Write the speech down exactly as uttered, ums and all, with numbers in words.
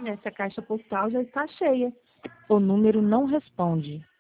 Essa caixa postal já está cheia. O número não responde.